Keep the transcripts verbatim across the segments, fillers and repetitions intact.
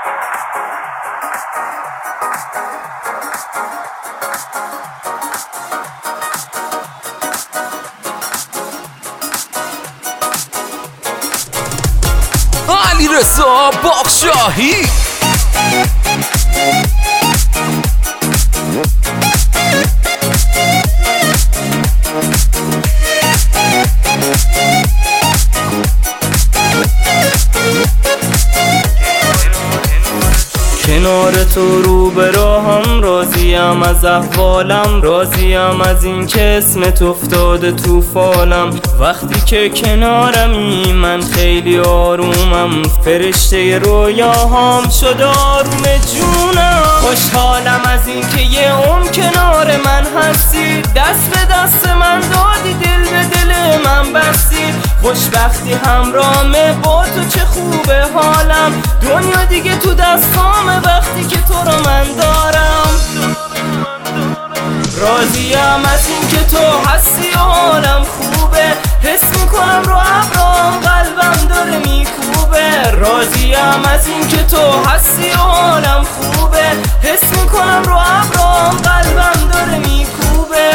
علیرضا باغشاهی. کنار تو رو به راهم، راضیم از احوالم، راضیم از این که اسمت افتاده تو فالم. وقتی که کنارمی من خیلی آرومم، فرشته رویاهام شد آروم جونم. خوشحالم از این که یه عمر کنار من هستی، دست به دست من دادی، دل به دل من بستی. خوشبختی همرامه با تو، چه خوبه حالم، دنیا دیگه تو دستامه وقتی که تو رو من دارم. راضیم از این که تو هستی و حالم خوبه، حس میکنم رو ابرام قلبم داره میکوبه. راضیم از این که تو هستی و حالم خوبه، حس میکنم رو ابرام قلبم داره میکوبه.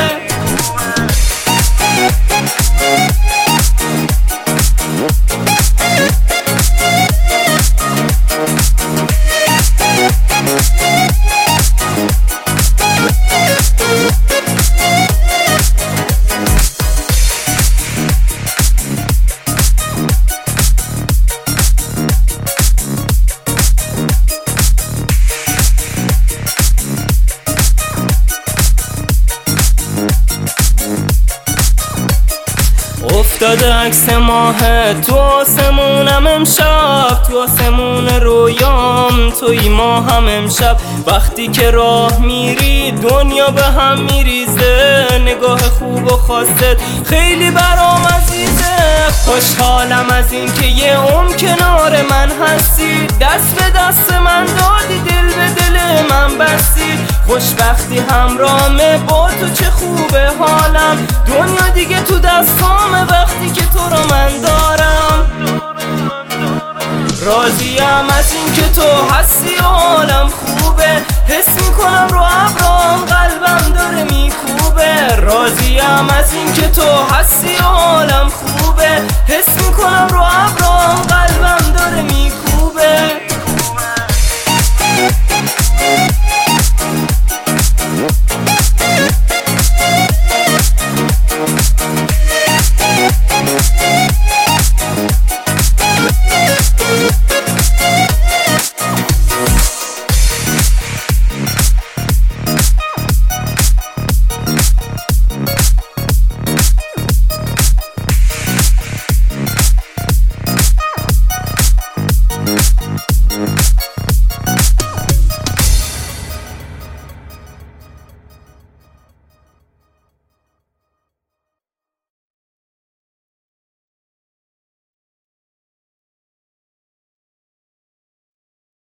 افتاده عکس ماه تو آسمونم امشب، تو آسمون رویام توی ماهم امشب. وقتی که راه میری دنیا به هم میریزه، نگاه خوب و خاصت خیلی برام عزیزه. خوشحالم از این که یه عمر کنار من هستی، دست به دست من دادی، دل به دل من بستی. خوشبختی همرامه با تو، چه خوبه حالم، دنیا دیگه تو دستامه وقتی که تو رو من دارم. راضیم از این که تو هستی و حالم خوبه، حس میکنم رو ابرام قلبم داره میکوبه. راضیم از این که تو هستی و حالم خوبه، حس میکنم رو ابرام قلبم